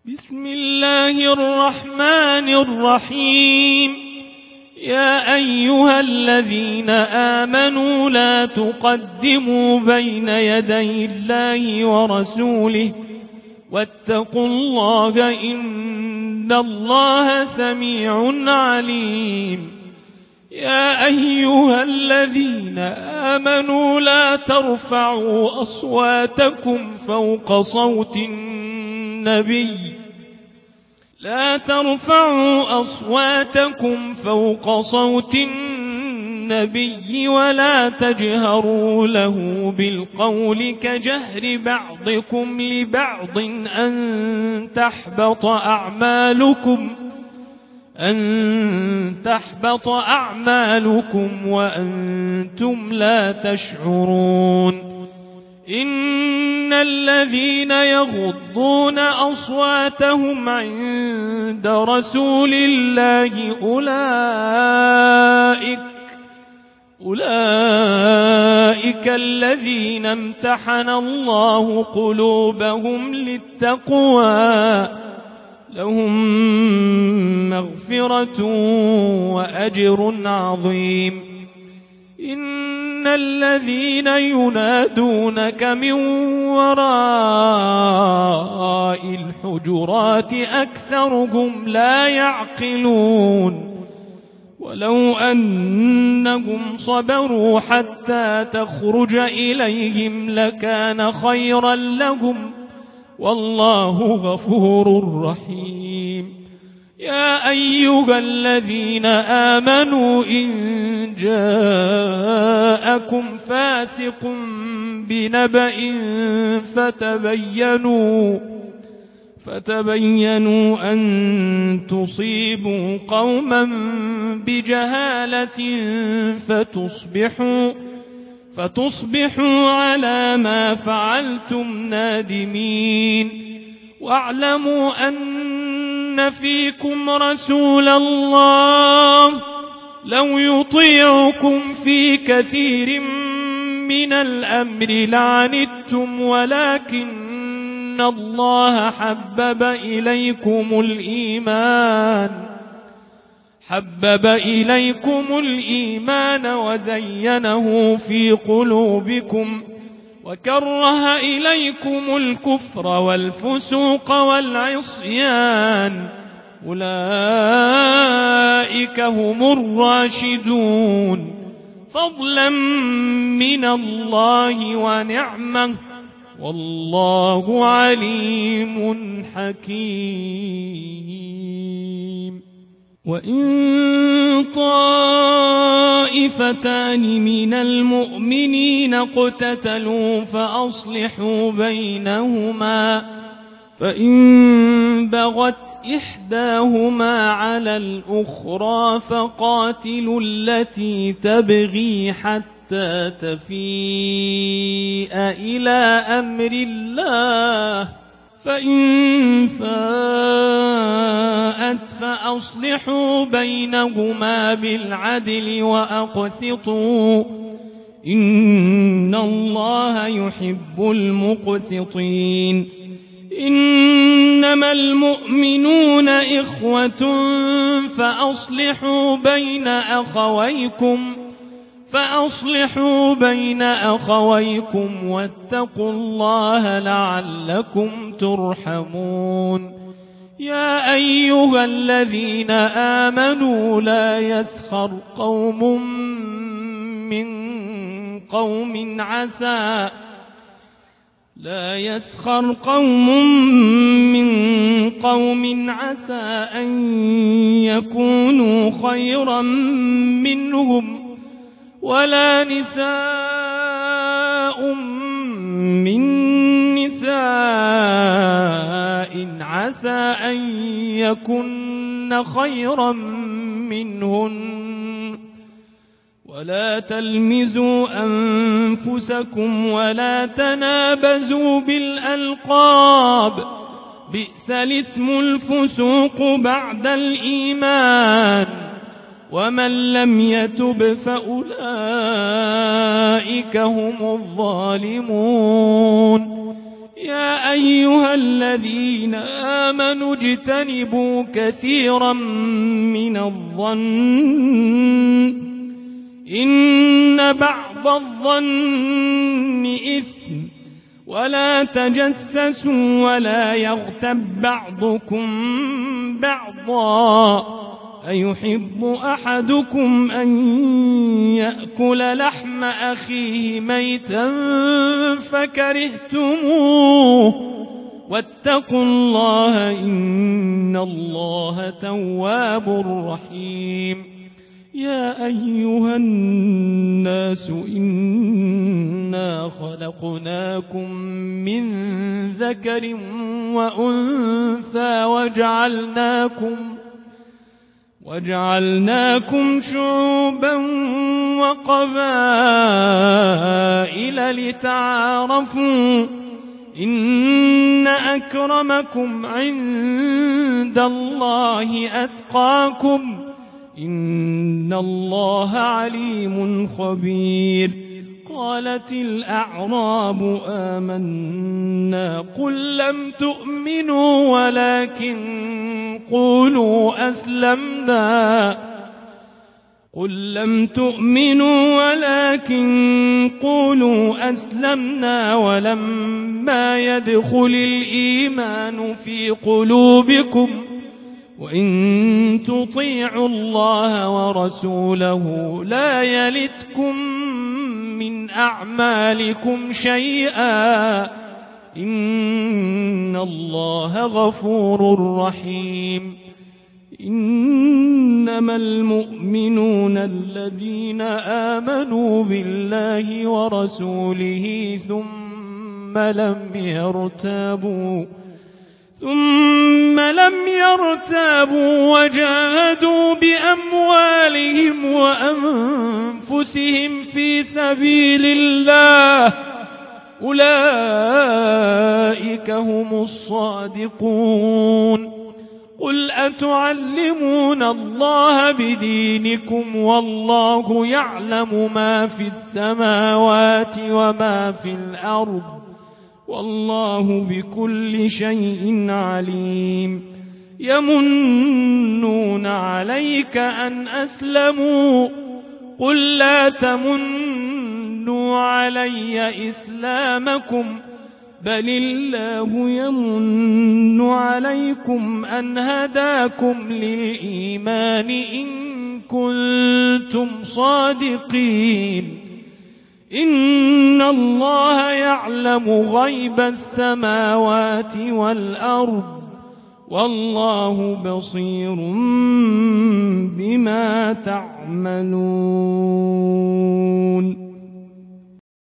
بسم الله الرحمن الرحيم. يا أيها الذين آمنوا لا تقدموا بين يدي الله ورسوله واتقوا الله إن الله سميع عليم. يا أيها الذين آمنوا لا ترفعوا أصواتكم فوق صوت النبي ولا تجهروا له بالقول كجهر بعضكم لبعض أن تحبط أعمالكم وأنتم لا تشعرون. إن الذين يغضون أصواتهم عند رسول الله أولئك الذين امتحن الله قلوبهم للتقوى لهم مغفرة وأجر عظيم. إن الذين ينادونك من وراء الحجرات أكثرهم لا يعقلون. ولو أنهم صبروا حتى تخرج إليهم لكان خيرا لهم والله غفور رحيم. يا أيها الذين آمنوا إن جاءكم فاسق بنبأ فتبينوا أن تصيبوا قوما بجهالة فتصبحوا على ما فعلتم نادمين. واعلموا أن فيكم رسول الله لو يطيعكم في كثير من الأمر لعنتم ولكن الله حبب إليكم الإيمان وزينه في قلوبكم وكره إليكم الكفر والفسوق والعصيان أولئك هم الراشدون فضلا من الله ونعمة والله عليم حكيم. وإن طائفتان من المؤمنين اقتتلوا فأصلحوا بينهما فإن بغت إحداهما على الأخرى فقاتلوا التي تبغي حتى تفيء إلى أمر الله فإن فاءت فأصلحوا بينهما بالعدل وأقسطوا إن الله يحب المقسطين. إنما المؤمنون إخوة فأصلحوا بين أخويكم واتقوا الله لعلكم ترحمون. يا أيها الذين آمنوا لا يسخر قوم من قوم عسى أن يكونوا خيرا منهم ولا نساء من نساء عسى أن يكن خيرا منهن ولا تلمزوا أنفسكم ولا تنابزوا بالألقاب بئس الاسم الفسوق بعد الإيمان ومن لم يتب فأولئك هم الظالمون. يا أيها الذين آمنوا اجتنبوا كثيرا من الظن إن بعض الظن إثم ولا تجسسوا ولا يغتب بعضكم بعضا أيحب أحدكم أن يأكل لحم أخيه ميتا فكرهتموه واتقوا الله إن الله تواب رحيم يا أيها الناس إنا خلقناكم من ذكر وأنثى وجعلناكم شعوبا وقبائل لتعارفوا إن أكرمكم عند الله أتقاكم إن الله عليم خبير قالت الأعراب آمنا قل لم تؤمنوا ولكن قولوا أسلمنا ولما يدخل الإيمان في قلوبكم وإن تطيعوا الله ورسوله لا يلتكم من أعمالكم شيئا إن الله غفور رحيم إنما المؤمنون الذين آمنوا بالله ورسوله ثم لم يرتابوا وجاهدوا بأموالهم وأنفسهم في سبيل الله أولئك هم الصادقون قل أتعلمون الله بدينكم والله يعلم ما في السماوات وما في الأرض والله بكل شيء عليم يمنون عليك أن أسلموا قل لا تمنوا علي إسلامكم بل الله يمن عليكم أن هداكم للإيمان إن كنتم صادقين إن الله يعلم غيب السماوات والأرض والله بصير بما تعملون